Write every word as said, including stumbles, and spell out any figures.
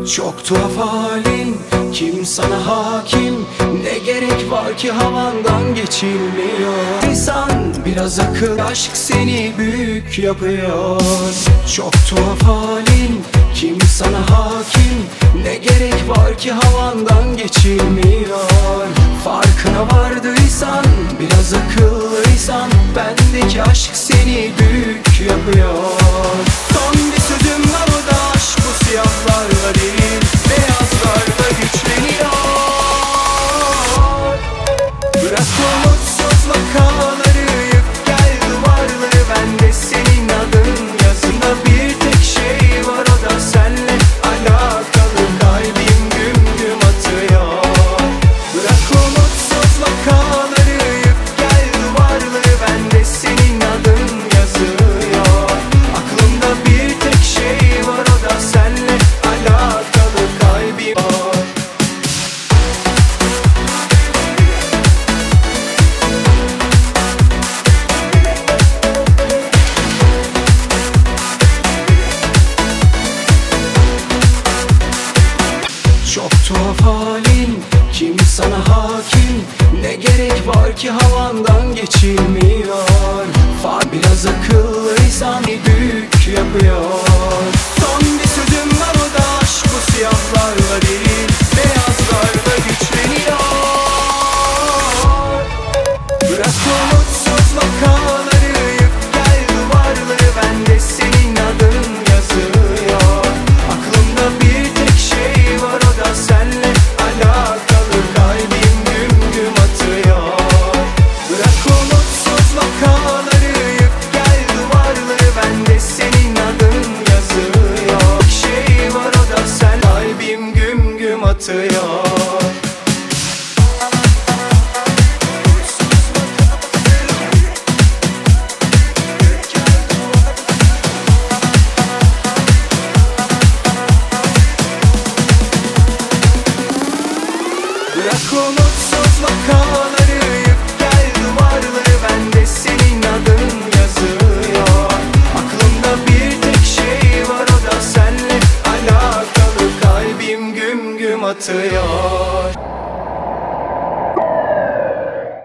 Çok tuhaf halin, kim sana hakim? Ne gerek var ki havandan geçilmiyor? İnsan biraz akıl, aşk seni büyük yapıyor. Çok tuhaf halin, kim sana hakim? Ne gerek var ki havandan geçilmiyor? Farkına vardıysan, biraz akıllıysan, bendeki aşk seni büyük yapıyor. Son bir sözüm var, o da aşk bu siyahlarla değil, beyazlarla güçleniyor. Bırak o mutsuz vakaları, yık gel duvarları, bende senin adın yazında. Bir tek şey var, o da senle alakalı, kalbim güm güm atıyor. Bırak o mutsuz vakaları, yık gel duvarları, bende senin adın yazıyor. Aklımda bir tek şey var, o da senle alakalı, kalbim var. Çok tuhaf halin, kim sana hakim? Ne gerek var ki havandan geçilmiyor? Far biraz akıllıysan büyük yapıyor.